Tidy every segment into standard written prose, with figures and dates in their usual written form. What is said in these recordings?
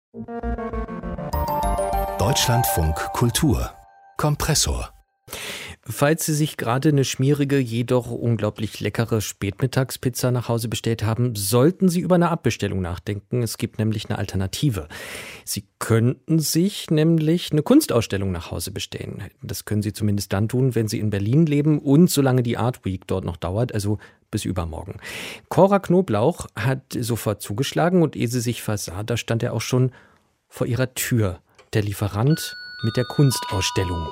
Deutschlandfunk Kultur Kompressor. Falls Sie sich gerade eine schmierige, jedoch unglaublich leckere Spätmittagspizza nach Hause bestellt haben, sollten Sie über eine Abbestellung nachdenken. Es gibt nämlich eine Alternative. Sie könnten sich nämlich eine Kunstausstellung nach Hause bestellen. Das können Sie zumindest dann tun, wenn Sie in Berlin leben und solange die Art Week dort noch dauert, also bis übermorgen. Cora Knoblauch hat sofort zugeschlagen und ehe sie sich versah, da stand er auch schon vor ihrer Tür. Der Lieferant mit der Kunstausstellung.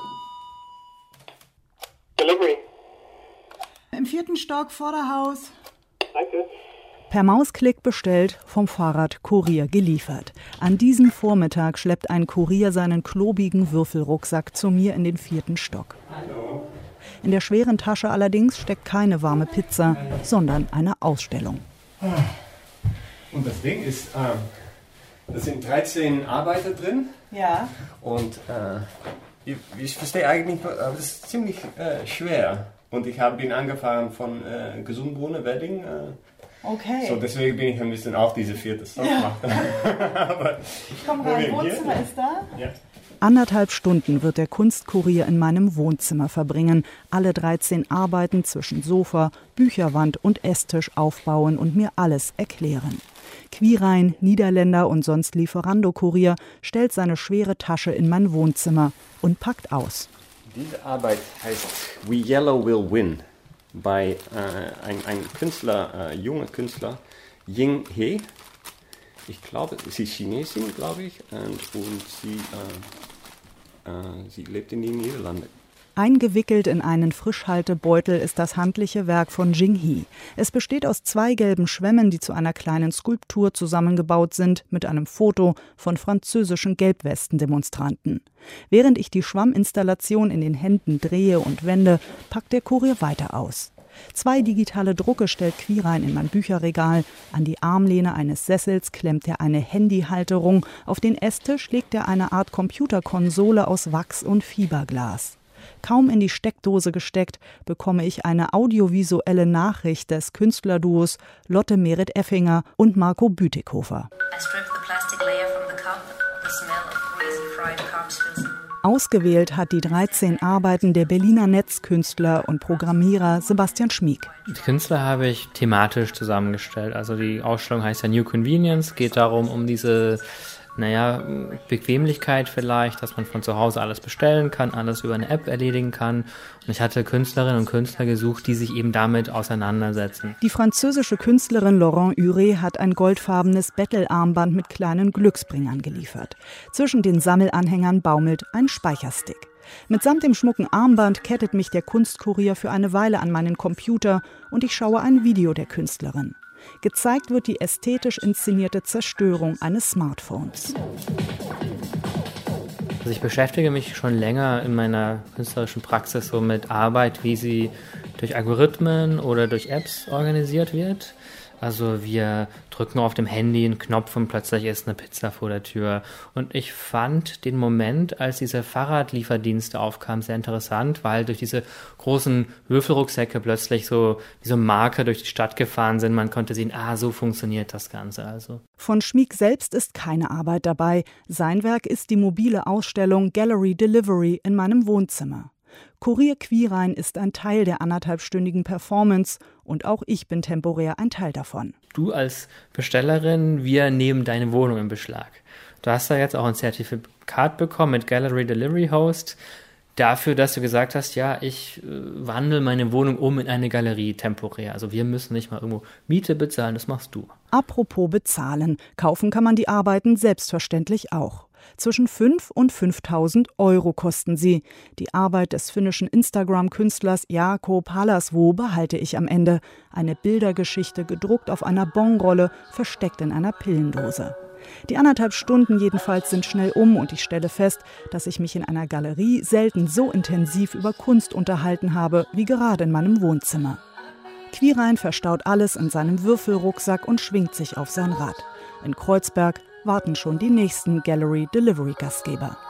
Delivery. Im 4. Stock, Vorderhaus. Danke. Per Mausklick bestellt, vom Fahrradkurier geliefert. An diesem Vormittag schleppt ein Kurier seinen klobigen Würfelrucksack zu mir in den 4. Stock. Hallo. In der schweren Tasche allerdings steckt keine warme Pizza, sondern eine Ausstellung. Und das Ding ist, da sind 13 Arbeiter drin. Ja. Und ich verstehe eigentlich nicht, aber das ist ziemlich schwer. Und ich bin angefangen von Gesundbrunnen, Wedding. Okay. So, deswegen bin ich ein bisschen auf diese 4. Stock gemacht. Aber Komm rein, Wohnzimmer ist da? Ja. 1,5 Stunden wird der Kunstkurier in meinem Wohnzimmer verbringen, alle 13 Arbeiten zwischen Sofa, Bücherwand und Esstisch aufbauen und mir alles erklären. Quirein, Niederländer und sonst Lieferando-Kurier stellt seine schwere Tasche in mein Wohnzimmer und packt aus. Diese Arbeit heißt We Yellow Will Win bei ein Künstler, junger Künstler, Ying He. Ich glaube, sie ist Chinesin, glaube ich, und sie lebt in den Niederlanden. Eingewickelt in einen Frischhaltebeutel ist das handliche Werk von Jing He. Es besteht aus 2 gelben Schwämmen, die zu einer kleinen Skulptur zusammengebaut sind, mit einem Foto von französischen Gelbwesten-Demonstranten. Während ich die Schwamminstallation in den Händen drehe und wende, packt der Kurier weiter aus. 2 digitale Drucke stellt Quirein in mein Bücherregal. An die Armlehne eines Sessels klemmt er eine Handyhalterung. Auf den Esstisch legt er eine Art Computerkonsole aus Wachs und Fiberglas. Kaum in die Steckdose gesteckt, bekomme ich eine audiovisuelle Nachricht des Künstlerduos Lotte Merit-Effinger und Marco Bütikofer. Ausgewählt hat die 13 Arbeiten der Berliner Netzkünstler und Programmierer Sebastian Schmieg. Die Künstler habe ich thematisch zusammengestellt. Also die Ausstellung heißt ja New Convenience, geht darum, um diese Bequemlichkeit vielleicht, dass man von zu Hause alles bestellen kann, alles über eine App erledigen kann. Und ich hatte Künstlerinnen und Künstler gesucht, die sich eben damit auseinandersetzen. Die französische Künstlerin Laurent Huré hat ein goldfarbenes Bettelarmband mit kleinen Glücksbringern geliefert. Zwischen den Sammelanhängern baumelt ein Speicherstick. Mitsamt dem schmucken Armband kettet mich der Kunstkurier für eine Weile an meinen Computer und ich schaue ein Video der Künstlerin. Gezeigt wird die ästhetisch inszenierte Zerstörung eines Smartphones. Also ich beschäftige mich schon länger in meiner künstlerischen Praxis so mit Arbeit, wie sie durch Algorithmen oder durch Apps organisiert wird. Also wir drücken auf dem Handy einen Knopf und plötzlich ist eine Pizza vor der Tür. Und ich fand den Moment, als diese Fahrradlieferdienste aufkamen, sehr interessant, weil durch diese großen Würfelrucksäcke plötzlich so wie so Marker durch die Stadt gefahren sind. Man konnte sehen, so funktioniert das Ganze also. Von Schmieg selbst ist keine Arbeit dabei. Sein Werk ist die mobile Ausstellung Gallery Delivery in meinem Wohnzimmer. Kurier Quirein ist ein Teil der 1,5-stündigen Performance und auch ich bin temporär ein Teil davon. Du als Bestellerin, wir nehmen deine Wohnung in Beschlag. Du hast da jetzt auch ein Zertifikat bekommen mit Gallery Delivery Host dafür, dass du gesagt hast, ja, ich wandle meine Wohnung um in eine Galerie temporär. Also wir müssen nicht mal irgendwo Miete bezahlen, das machst du. Apropos bezahlen, kaufen kann man die Arbeiten selbstverständlich auch. Zwischen 5 und 5.000 Euro kosten sie. Die Arbeit des finnischen Instagram-Künstlers Jaakko Palasvuo behalte ich am Ende. Eine Bildergeschichte gedruckt auf einer Bonrolle, versteckt in einer Pillendose. Die 1,5 Stunden jedenfalls sind schnell um und ich stelle fest, dass ich mich in einer Galerie selten so intensiv über Kunst unterhalten habe, wie gerade in meinem Wohnzimmer. Quirein verstaut alles in seinem Würfelrucksack und schwingt sich auf sein Rad. In Kreuzberg warten schon die nächsten Gallery-Delivery-Gastgeber.